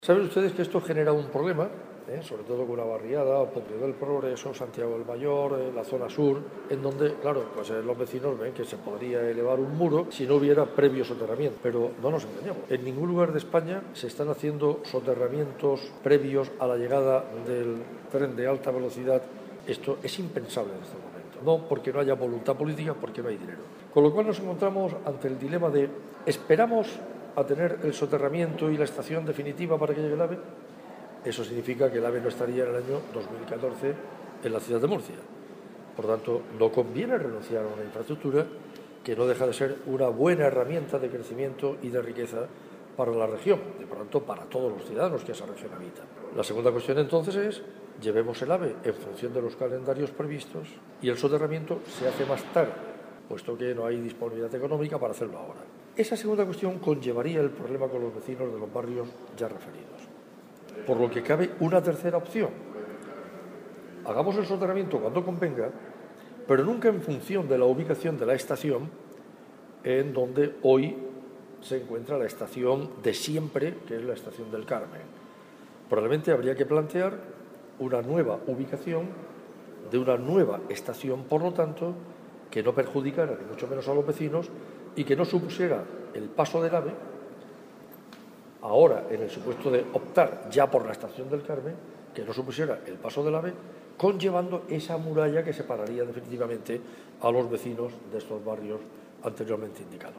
Saben ustedes que esto genera un problema, sobre todo con una barriada, Puente del Progreso, Santiago del Mayor, la zona sur, en donde, claro, pues los vecinos ven que se podría elevar un muro si no hubiera previo soterramiento. Pero no nos engañemos, en ningún lugar de España se están haciendo soterramientos previos a la llegada del tren de alta velocidad. Esto es impensable en este momento, no porque no haya voluntad política, porque no hay dinero. Con lo cual nos encontramos ante el dilema de ¿esperamos a tener el soterramiento y la estación definitiva para que llegue el AVE? Eso significa que el AVE no estaría en el año 2014 en la ciudad de Murcia. Por tanto, no conviene renunciar a una infraestructura que no deja de ser una buena herramienta de crecimiento y de riqueza para la región, y por tanto para todos los ciudadanos que esa región habitan. La segunda cuestión entonces es, llevemos el AVE en función de los calendarios previstos y el soterramiento se hace más tarde, puesto que no hay disponibilidad económica para hacerlo ahora. Esa segunda cuestión conllevaría el problema con los vecinos de los barrios ya referidos. Por lo que cabe una tercera opción. Hagamos el soterramiento cuando convenga, pero nunca en función de la ubicación de la estación en donde hoy se encuentra la estación de siempre, que es la estación del Carmen. Probablemente habría que plantear una nueva ubicación de una nueva estación, por lo tanto, que no perjudicara ni mucho menos a los vecinos y que no supusiera el paso del AVE, ahora en el supuesto de optar ya por la estación del Carmen, que no supusiera el paso del AVE, conllevando esa muralla que separaría definitivamente a los vecinos de estos barrios anteriormente indicados.